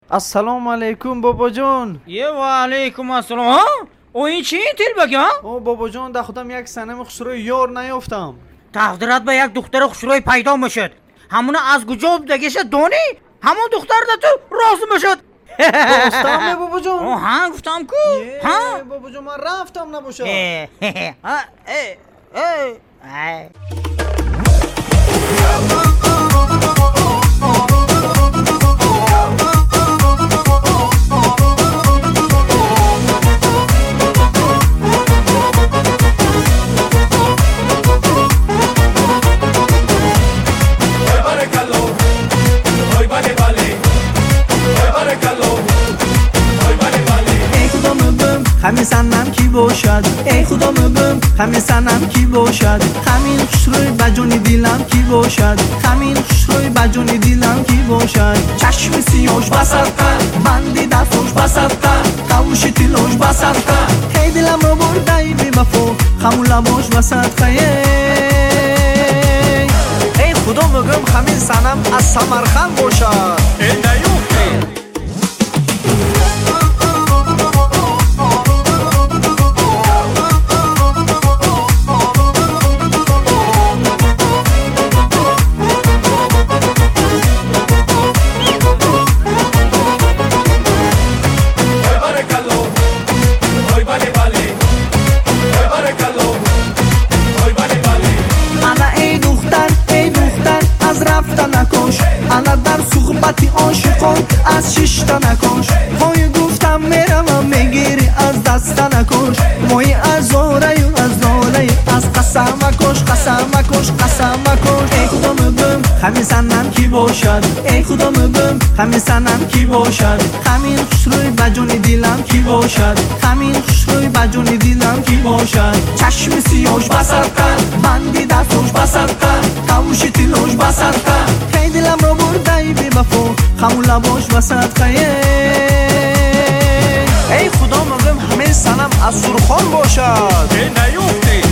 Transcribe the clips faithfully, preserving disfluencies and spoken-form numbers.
السلام علیکم بابا جون. یه و علیکم السلام. ها او این چی تیل بگی ها؟ او بابا جون در خودم یک سنم خسروی یار نیافتم. تقدیرت به یک دختر خسروی پیدا میشد. همونه از کجا دگیش دونی؟ همون دختر ده تو راست میشد. راستم بابا جون. او ها گفتم کو؟ ها بابا جون من رفتم نباشه. ها ای ای همین سنم کی باشد ای خدا مبم همین سنم کی باشد همین خوشروی بجونی دیلم کی باشد همین خوشروی بجونی دیلم کی باشد چشم سیاش بسرتر بندی دستوش بسرتر قوشی تیلوش بسرتر هی دلم رو برده ای بی وفا خمون لباش بسرت خیه ای خدا مگم همین سنم از سمرخند باشد ای نیوختی انا در صحبتی عاشقان از ششتا نکش های گفتم میرم و میگیری از دست نکش مای از آره و از ناله از قسم کش قسم کش قسم کش ای خدا مبم همین سنم کی باشد ای خدا مبم همین سنم کی باشد همین خوشروی بجونی دیلم کی باشد همین خوشروی بجونی دیلم کی باشد چشم سیاش بسرتر بندی دستوش بسرتر قوشی تیلوش بسرتر هی دلم رو برده ای بی وفا خمون لباش وسط خیه ای خدا مگم همین سنم از سرخان باشد ای نیوختی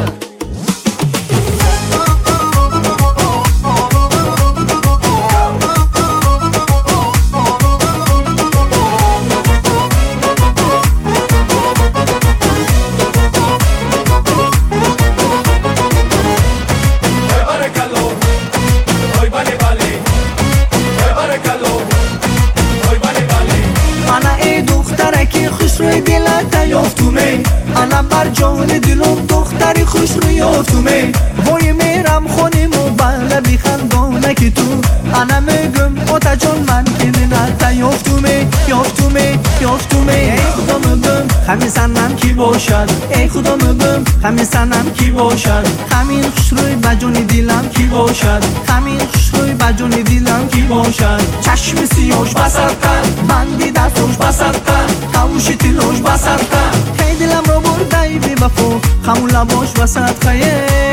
انا بر جان دلم دختری خوش رو یافتومه وای میرم خونیم و بله بی خندانه که تو انا میگم اوتا جان من که نتا یافتومه یافتومه یافتومه ای خدا مبم همین سنم کی باشد ای خدا مبم همین سنم کی باشد همین خوشروی بجونی دیلم کی باشد همین خوشروی بجونی دیلم کی باشد چشم سیاش بسرتر بندی دستوش بسرتر قوشی تیلوش بسرتر هی دلم رو برده ای بی وفا خمون لباش وسط خیه